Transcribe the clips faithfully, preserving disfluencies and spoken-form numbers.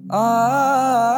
आ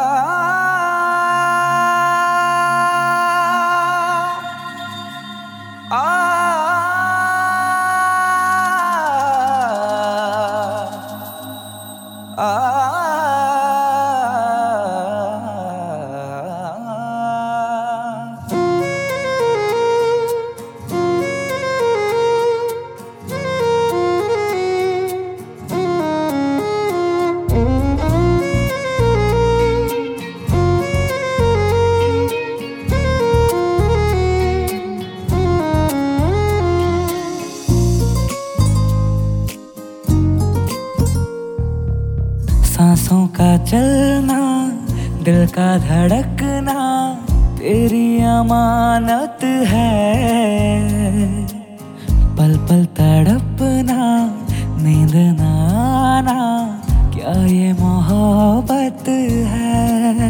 सांसों का चलना, दिल का धड़कना तेरी अमानत है। पल पल तड़पना, नींद ना आना, क्या ये मोहब्बत है।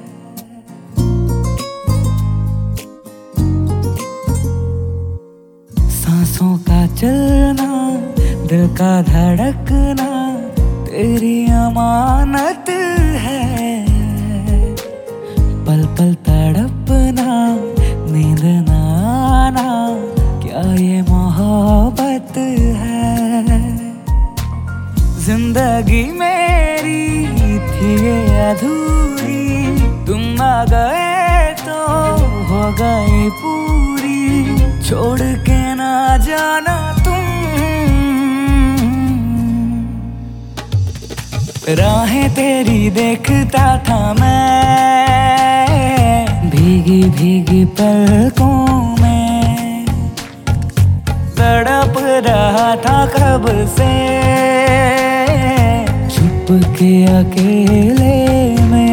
सांसों का चलना, दिल का धड़कना तेरी अमानत है। पल पल तड़पना, नींद ना आना, क्या ये मोहब्बत है। जिंदगी मेरी थी ये अधूरी, तुम आ गए तो हो गई पूरी। छोड़ के ना जाना तुम, राहें तेरी देखता था मैं, भीगी भीगी पलकों में। तड़प रहा था कब से, छुप के अकेले में।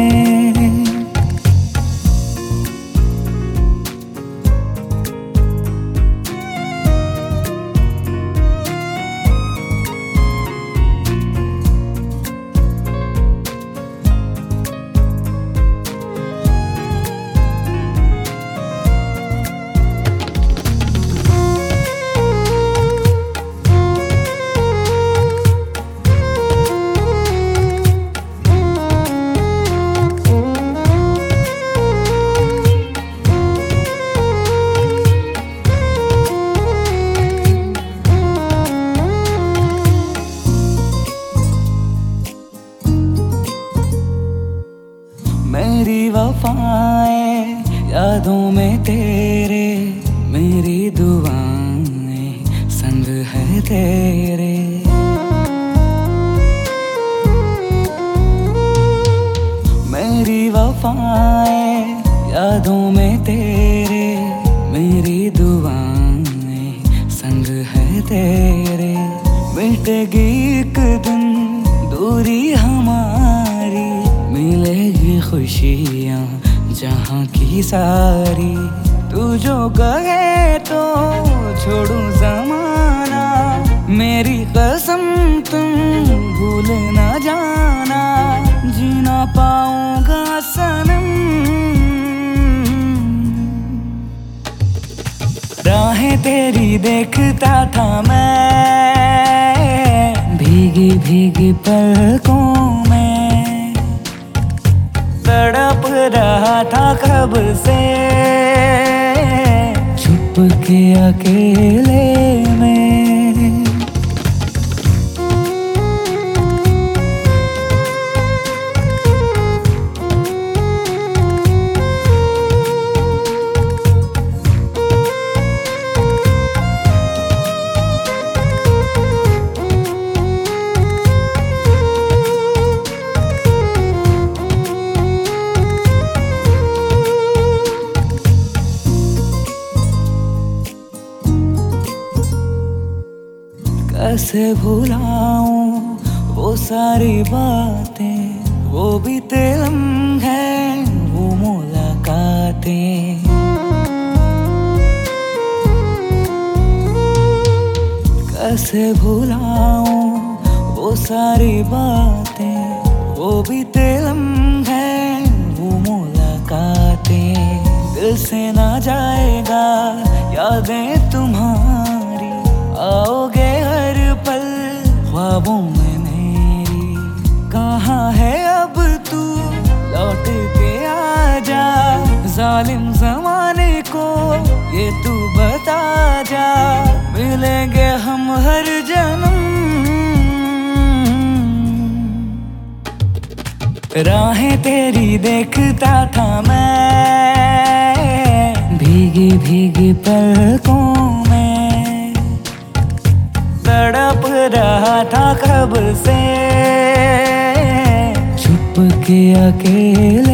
मेरी वफाएं यादों में तेरे, मेरी दुआएं संग है तेरे। मेरी वफाएं यादों में तेरे, मेरी दुआएं संग है तेरे। मिटेगी एक दिन दूरी हमारी, मिलेगी खुशियाँ जहाँ की सारी। तू जो कहे तो छोड़ूं ज़माना, मेरी कसम तुम भूल ना जाना। जीना पाऊंगा सनम, राहें तेरी देखता था मैं, भीगी भीगी पलकों में। तड़प रहा था कब से, छुप के अकेले में। कैसे भुलाऊं वो सारी बातें, वो बीते लम्हे, वो मुलाकातें। कैसे भुलाऊं वो सारी बातें, वो बीते लम्हे, वो मुलाकातें। दिल से ना जाएगा यादें तुम्हारी, आओगे हर पल ख्वाबों में मेरी। कहाँ है अब तू जालिम ज़माने को ये तू बता जा, मिलेंगे हम हर जन्म। राहें तेरी देखता था मैं भीगी भीगी पलकों में, तड़प रहा था कब से छुप के अकेले